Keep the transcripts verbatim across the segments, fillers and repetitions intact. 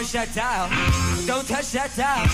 touch that dial. Don't touch that dial.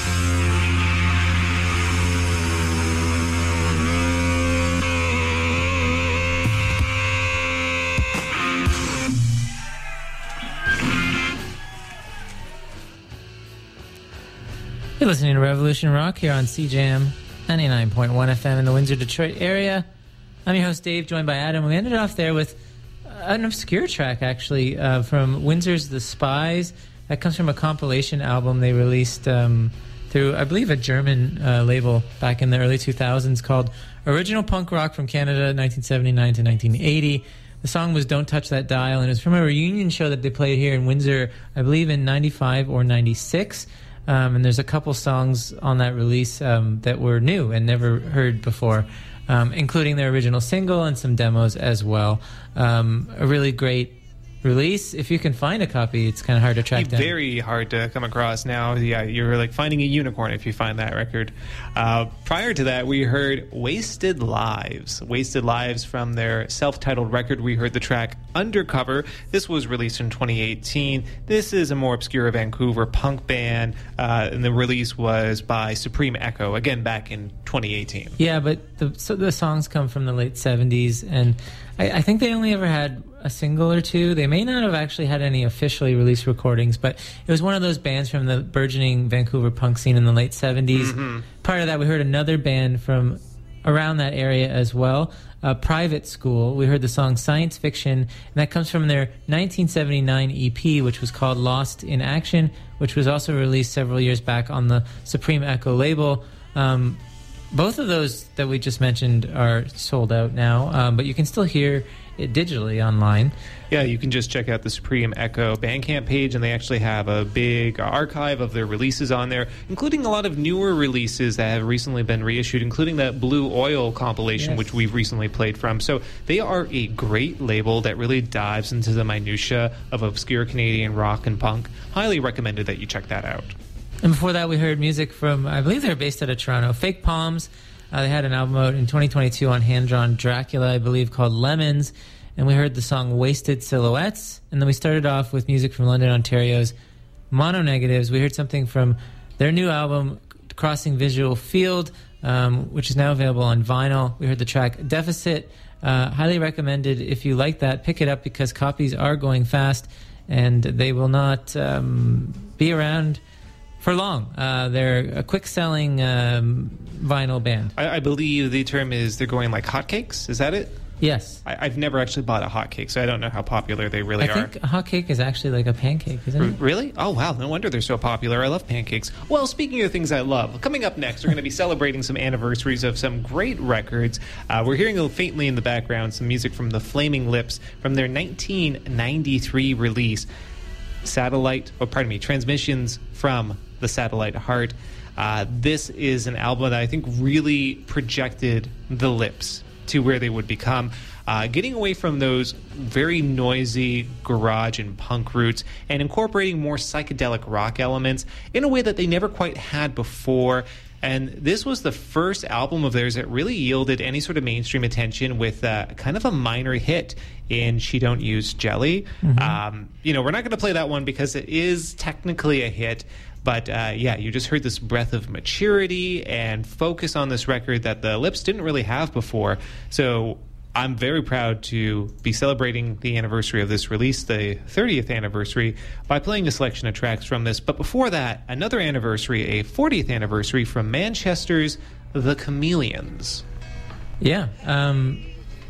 You're listening to Revolution Rock here on C J M ninety-nine point one F M in the Windsor, Detroit area. I'm your host, Dave, joined by Adam. We ended off there with an obscure track, actually, uh, from Windsor's The Spies. That comes from a compilation album they released um, through, I believe, a German uh, label back in the early two thousands called Original Punk Rock from Canada, nineteen seventy-nine to nineteen eighty. The song was Don't Touch That Dial, and it was from a reunion show that they played here in Windsor, I believe, in ninety-five or ninety-six. Um, and there's a couple songs on that release um, that were new and never heard before, um, including their original single and some demos as well. Um, a really great release. If you can find a copy, it's kind of hard to track it's down. Very hard to come across now. Yeah, you're like finding a unicorn if you find that record. Uh, prior to that, we heard Wasted Lives. Wasted Lives from their self-titled record. We heard the track Undercover. This was released in twenty eighteen. This is a more obscure Vancouver punk band, uh, and the release was by Supreme Echo, again back in twenty eighteen. Yeah, but the, so the songs come from the late seventies, and I, I think they only ever had a single or two. They may not have actually had any officially released recordings, but it was one of those bands from the burgeoning Vancouver punk scene in the late seventies. Mm-hmm. Part of that, we heard another band from around that area as well, uh, Private School. We heard the song Science Fiction, and that comes from their nineteen seventy-nine E P, which was called Lost in Action, which was also released several years back on the Supreme Echo label. Um, both of those that we just mentioned are sold out now, um, but you can still hear it digitally online. Yeah, you can just check out the Supreme Echo Bandcamp page, and they actually have a big archive of their releases on there, including a lot of newer releases that have recently been reissued, including that Blue Oil compilation, yes, which we've recently played from. So they are a great label that really dives into the minutia of obscure Canadian rock and punk. Highly recommended that you check that out. And before that, we heard music from, I believe they're based out of Toronto, Fake Palms. Uh, they had an album out in twenty twenty-two on Hand Drawn Dracula, I believe, called Lemons. And we heard the song Wasted Silhouettes. And then we started off with music from London, Ontario's Mono Negatives. We heard something from their new album, Crossing Visual Field, um, which is now available on vinyl. We heard the track Deficit. Uh, highly recommended. If you like that, pick it up because copies are going fast and they will not um, be around for long. Uh, they're a quick-selling um, vinyl band. I, I believe the term is they're going like hotcakes. Is that it? Yes. I, I've never actually bought a hotcake, so I don't know how popular they really I are. think a hotcake is actually like a pancake, isn't R- it? Really? Oh, wow. No wonder they're so popular. I love pancakes. Well, speaking of things I love, coming up next, we're going to be celebrating some anniversaries of some great records. Uh, we're hearing a little faintly in the background some music from the Flaming Lips from their nineteen ninety-three release, Satellite, oh, pardon me, Transmissions from the Satellite Heart. Uh, this is an album that I think really projected the Lips to where they would become, uh, getting away from those very noisy garage and punk roots and incorporating more psychedelic rock elements in a way that they never quite had before. And this was the first album of theirs that really yielded any sort of mainstream attention with uh, kind of a minor hit in She Don't Use Jelly. Mm-hmm. Um, you know, we're not going to play that one because it is technically a hit. But, uh, yeah, you just heard this breath of maturity and focus on this record that the Lips didn't really have before. So I'm very proud to be celebrating the anniversary of this release, the thirtieth anniversary, by playing a selection of tracks from this. But before that, another anniversary, a fortieth anniversary from Manchester's The Chameleons. Yeah. Um,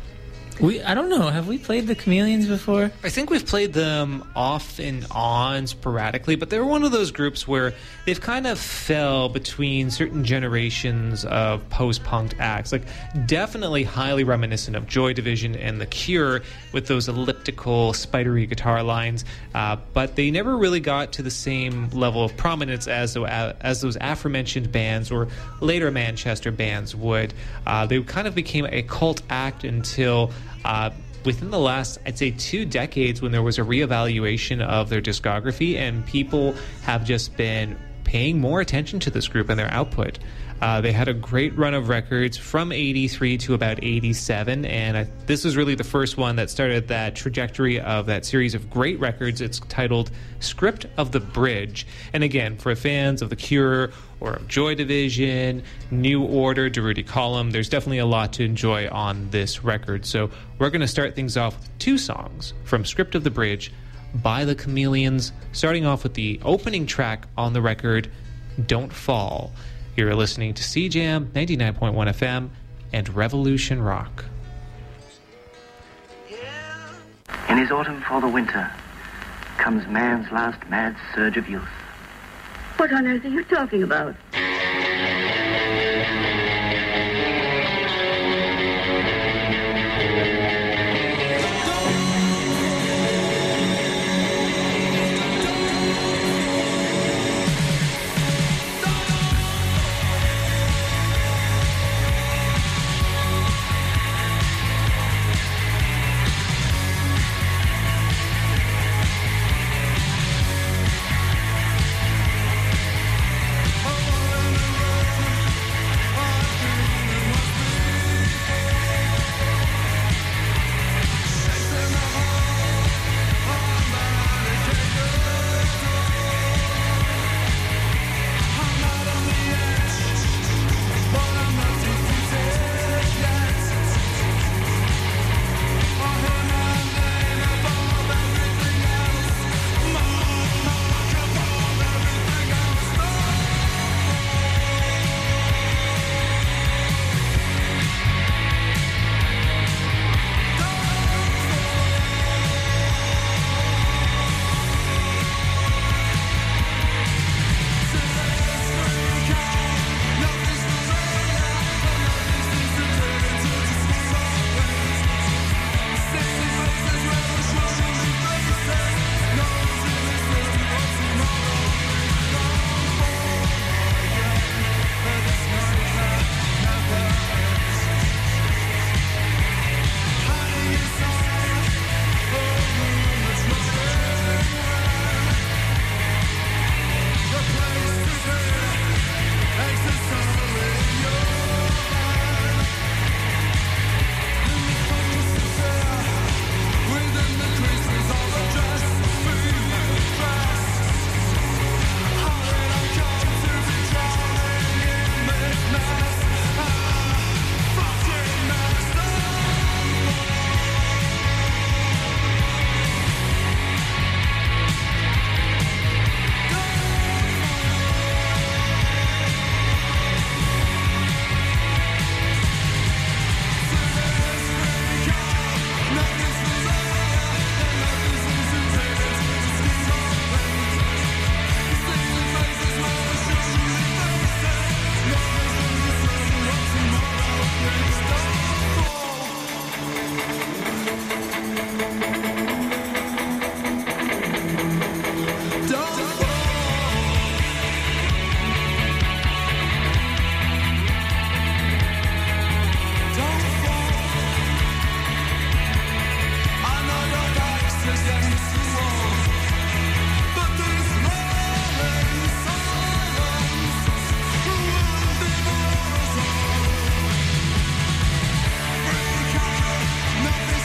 we I don't know. Have we played the Chameleons before? I think we've played them off and on sporadically, but they're one of those groups where they've kind of fell between certain generations of post-punk acts. Like, definitely highly reminiscent of Joy Division and The Cure with those elliptical, spidery guitar lines, uh, but they never really got to the same level of prominence as, as those aforementioned bands or later Manchester bands would. Uh, they kind of became a cult act until Uh, within the last, I'd say, two decades when there was a reevaluation of their discography, and people have just been paying more attention to this group and their output. Uh, they had a great run of records from eighty-three to about eighty-seven, and I, this is really the first one that started that trajectory of that series of great records. It's titled Script of the Bridge. And again, for fans of The Cure or of Joy Division, New Order, Durruti Column, there's definitely a lot to enjoy on this record. So we're going to start things off with two songs from Script of the Bridge by the Chameleons, starting off with the opening track on the record, Don't Fall. You're listening to C Jam ninety-nine point one F M and Revolution Rock. In his autumn for the winter comes man's last mad surge of youth. What on earth are you talking about? Nothing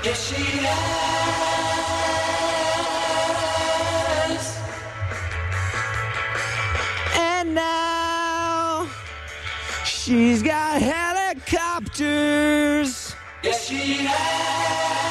Yes, she has. And now she's got helicopters. Yes, she has.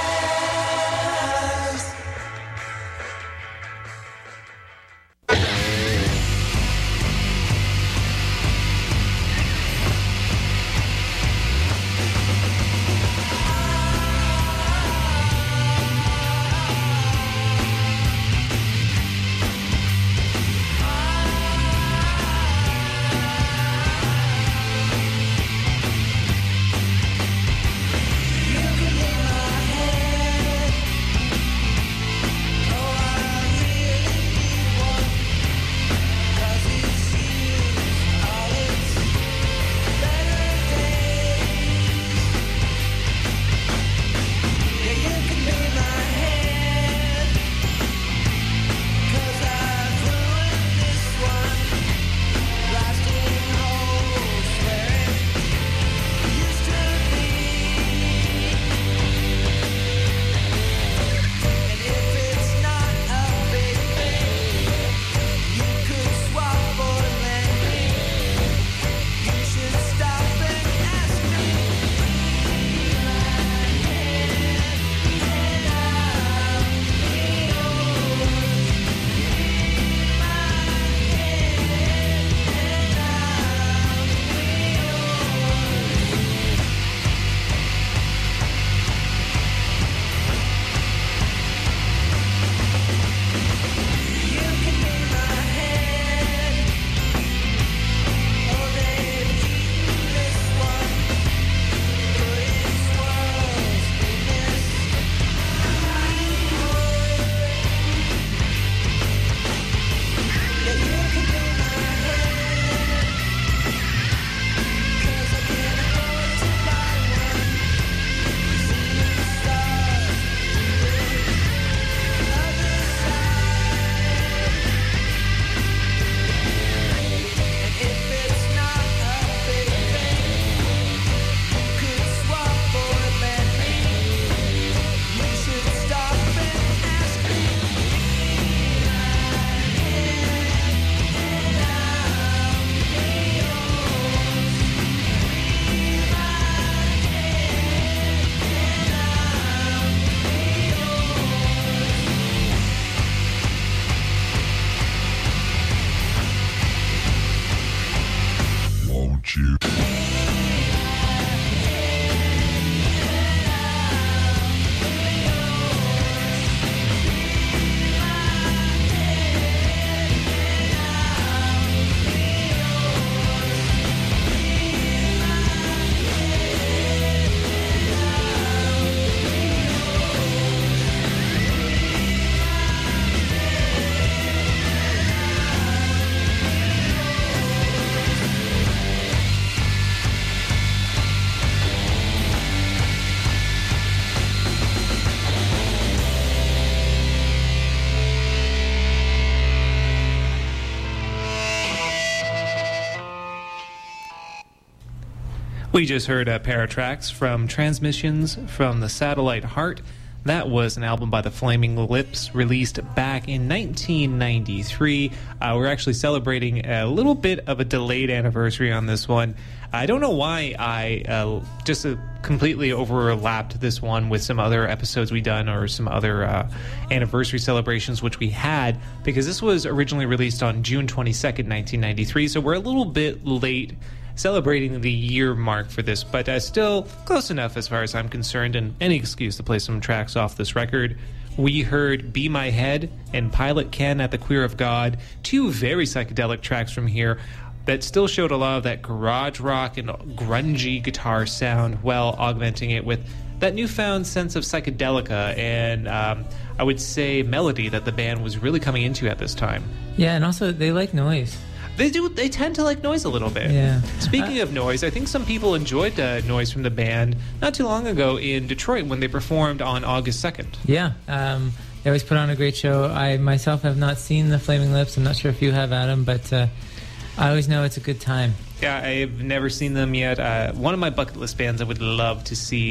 We just heard a pair of tracks from Transmissions from the Satellite Heart. That was an album by the Flaming Lips released back in nineteen ninety-three. Uh, we're actually celebrating a little bit of a delayed anniversary on this one. I don't know why I uh, just uh, completely overlapped this one with some other episodes we done or some other uh, anniversary celebrations which we had, because this was originally released on June twenty-second, nineteen ninety-three, so we're a little bit late celebrating the year mark for this, but uh, still close enough as far as I'm concerned, and any excuse to play some tracks off this record. We heard Be My Head and Pilot Ken at the Queer of God, two very psychedelic tracks from here that still showed a lot of that garage rock and grungy guitar sound while augmenting it with that newfound sense of psychedelica and um, I would say melody that the band was really coming into at this time. Yeah, and also they like noise. They do. They tend to like noise a little bit. Yeah. Speaking uh, of noise, I think some people enjoyed uh, noise from the band not too long ago in Detroit when they performed on August second. Yeah. Um, they always put on a great show. I myself have not seen the Flaming Lips. I'm not sure if you have, Adam, but uh, I always know it's a good time. Yeah, I've never seen them yet. Uh, one of my bucket list bands I would love to see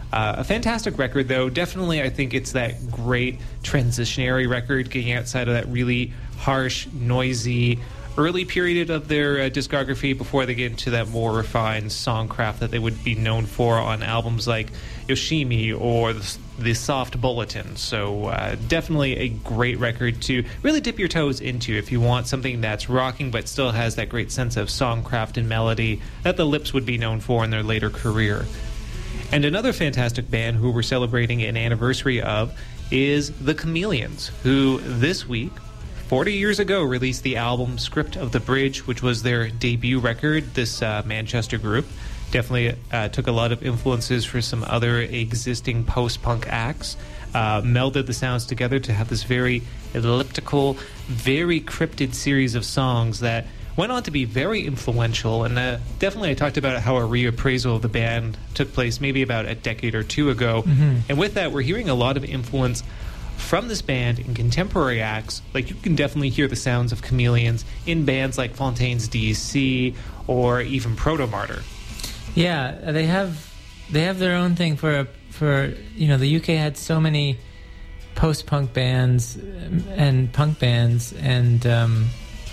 Uh, a fantastic record, though. Definitely, I think it's that great transitionary record, getting outside of that really harsh, noisy early period of their uh, discography before they get into that more refined songcraft that they would be known for on albums like Yoshimi or the, the Soft Bulletin. So uh, definitely a great record to really dip your toes into if you want something that's rocking but still has that great sense of songcraft and melody that the Lips would be known for in their later career. And another fantastic band who we're celebrating an anniversary of is the Chameleons, who this week, forty years ago, released the album Script of the Bridge, which was their debut record. This uh, Manchester group definitely uh, took a lot of influences for some other existing post-punk acts, uh, melded the sounds together to have this very elliptical, very cryptid series of songs that went on to be very influential. And uh, definitely I talked about how a reappraisal of the band took place maybe about a decade or two ago. Mm-hmm. And with that, we're hearing a lot of influence from this band in contemporary acts. Like, you can definitely hear the sounds of Chameleons in bands like Fontaine's D C or even Proto Martyr. Yeah, they have they have their own thing for a, for you know, the U K had so many post-punk bands and punk bands, and um,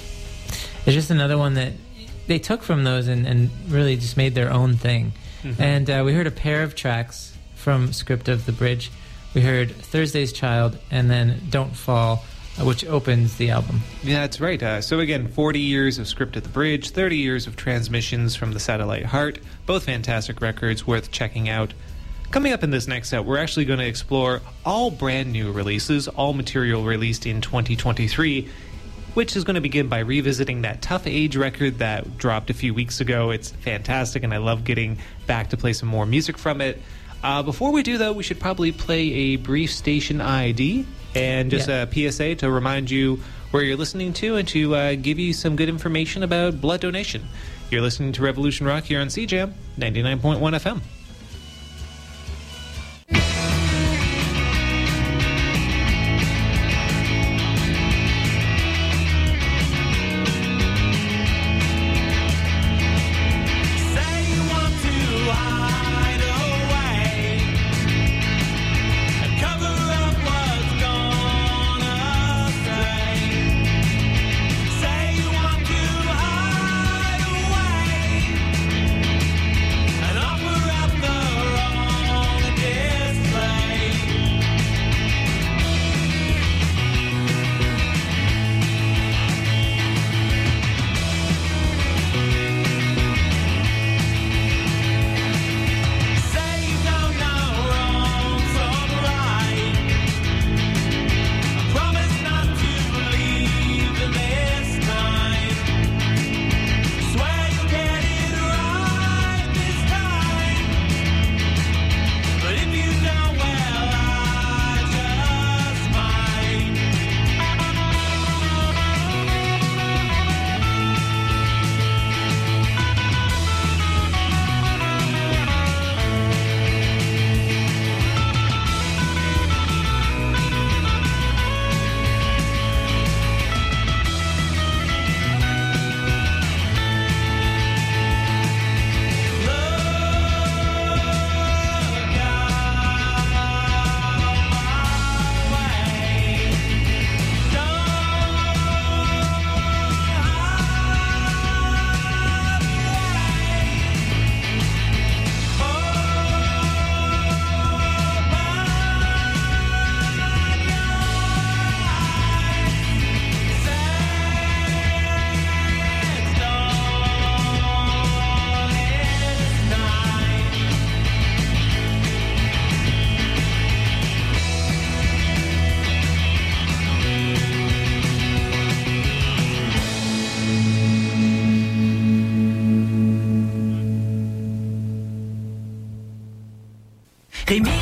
it's just another one that they took from those and, and really just made their own thing. Mm-hmm. And uh, we heard a pair of tracks from Script of the Bridge. We heard Thursday's Child and then Don't Fall, uh, which opens the album. Yeah, that's right. Uh, so again, forty years of Script of the Bridge, thirty years of Transmissions from the Satellite Heart, both fantastic records worth checking out. Coming up in this next set, we're actually going to explore all brand new releases, all material released in twenty twenty-three, which is going to begin by revisiting that Tough Age record that dropped a few weeks ago. It's fantastic, and I love getting back to play some more music from it. Uh, before we do, though, we should probably play a brief station I D and just yeah. a P S A to remind you where you're listening to and to uh, give you some good information about blood donation. You're listening to Revolution Rock here on C Jam ninety-nine point one F M. Rémi